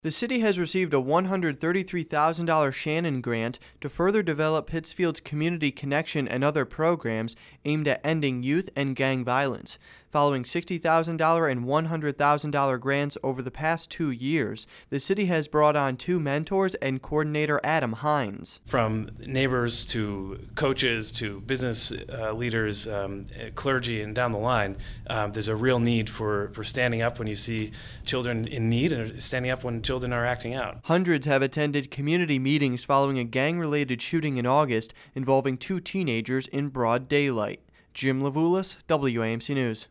The city has received a $133,000 Shannon grant to further develop Pittsfield's community connection and other programs aimed at ending youth and gang violence. Following $60,000 and $100,000 grants over the past 2 years, the city has brought on 2 mentors and coordinator Adam Hines. From neighbors to coaches to business leaders, clergy, and down the line, there's a real need for standing up when you see children in need and standing up when children are acting out. Hundreds have attended community meetings following a gang-related shooting in August involving 2 teenagers in broad daylight. Jim Levulis, WAMC News.